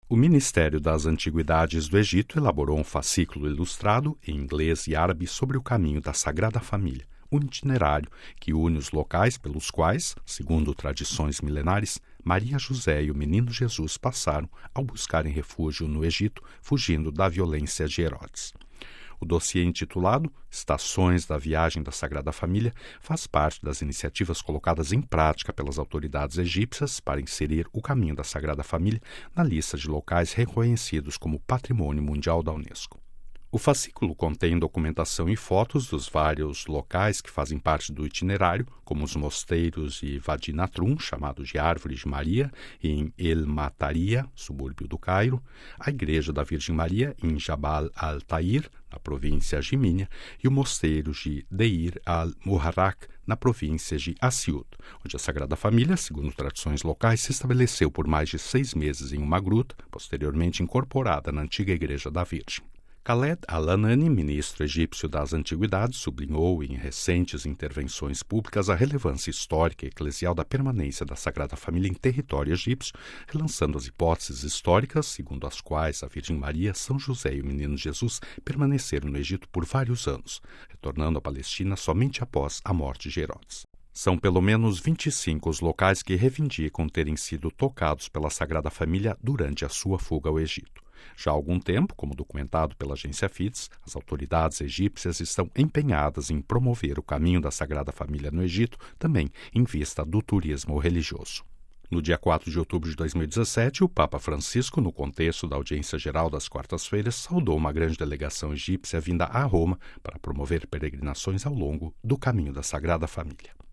O Ministério das Antiguidades do Egito elaborou um fascículo ilustrado em inglês e árabe sobre o caminho da Sagrada Família, um itinerário que une os locais pelos quais, segundo tradições milenares, Maria José e o menino Jesus passaram ao buscarem refúgio no Egito, fugindo da violência de Herodes. O dossiê intitulado Estações da Viagem da Sagrada Família faz parte das iniciativas colocadas em prática pelas autoridades egípcias para inserir o caminho da Sagrada Família na lista de locais reconhecidos como Patrimônio Mundial da Unesco. O fascículo contém documentação e fotos dos vários locais que fazem parte do itinerário, como os mosteiros de Wadi Natrum, chamado de Árvore de Maria, em El Mataria, subúrbio do Cairo, a Igreja da Virgem Maria, em Jabal al-Tair, na província Jimínia, e o mosteiro de Deir al-Muharrak, na província de Assiut, onde a Sagrada Família, segundo tradições locais, se estabeleceu por mais de 6 meses em uma gruta, posteriormente incorporada na antiga Igreja da Virgem. Khaled al-Anani, ministro egípcio das Antiguidades, sublinhou em recentes intervenções públicas a relevância histórica e eclesial da permanência da Sagrada Família em território egípcio, relançando as hipóteses históricas segundo as quais a Virgem Maria, São José e o menino Jesus permaneceram no Egito por vários anos, retornando à Palestina somente após a morte de Herodes. São pelo menos 25 os locais que reivindicam terem sido tocados pela Sagrada Família durante a sua fuga ao Egito. Já há algum tempo, como documentado pela agência FITS, as autoridades egípcias estão empenhadas em promover o caminho da Sagrada Família no Egito, também em vista do turismo religioso. No dia 4 de outubro de 2017, o Papa Francisco, no contexto da audiência geral das quartas-feiras, saudou uma grande delegação egípcia vinda a Roma para promover peregrinações ao longo do caminho da Sagrada Família.